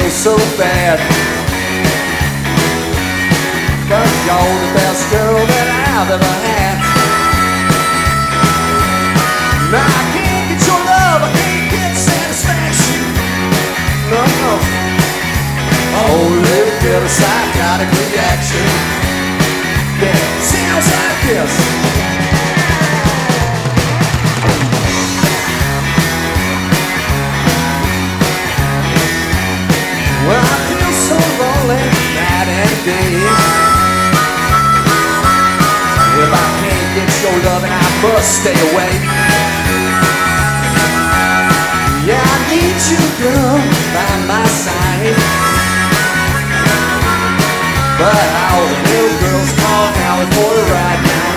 feel so bad, 'cause you're the best girl that I've ever had. Now I can't get your love, I can't get satisfaction. No, no, I only get a psychotic reaction. Yeah, sounds like this. Well, I feel so lonely night and day. If I can't get your loving, I must stay away. Yeah, I need you, girl, by my side. But all the little girls call Howard for a ride now.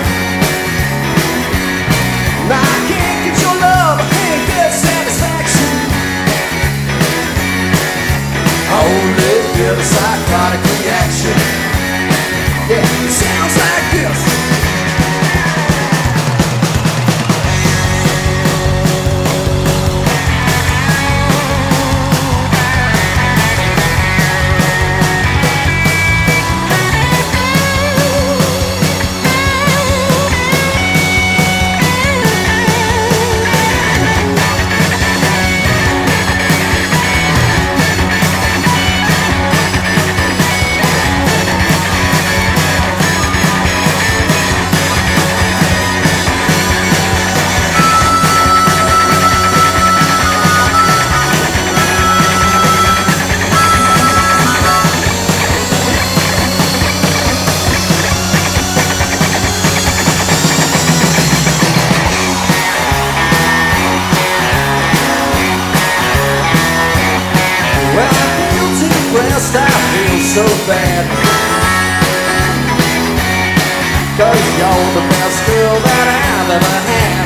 Now I can't get your love, I can't get satisfaction. I only get a psychotic reaction. Yeah, it sounds like this. I feel so bad, 'cause you're the best girl that I've ever had.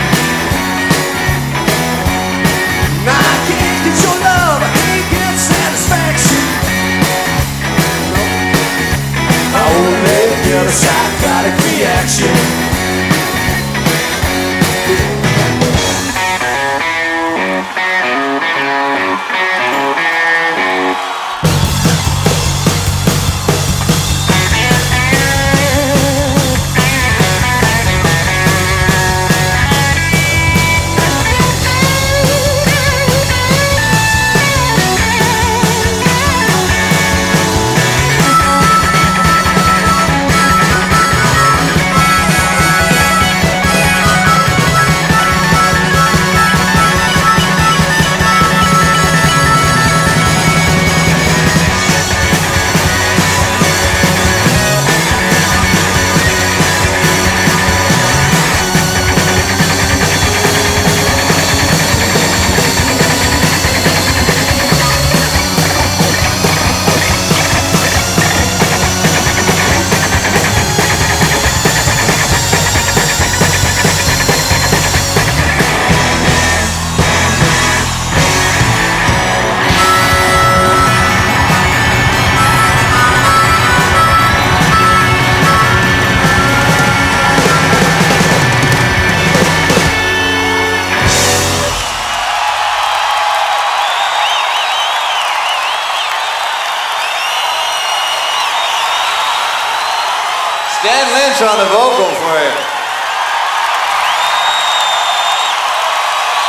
Now I can't get your love, I can't get satisfaction. I only get a psychotic reaction. Dan Lynch on the vocal for you.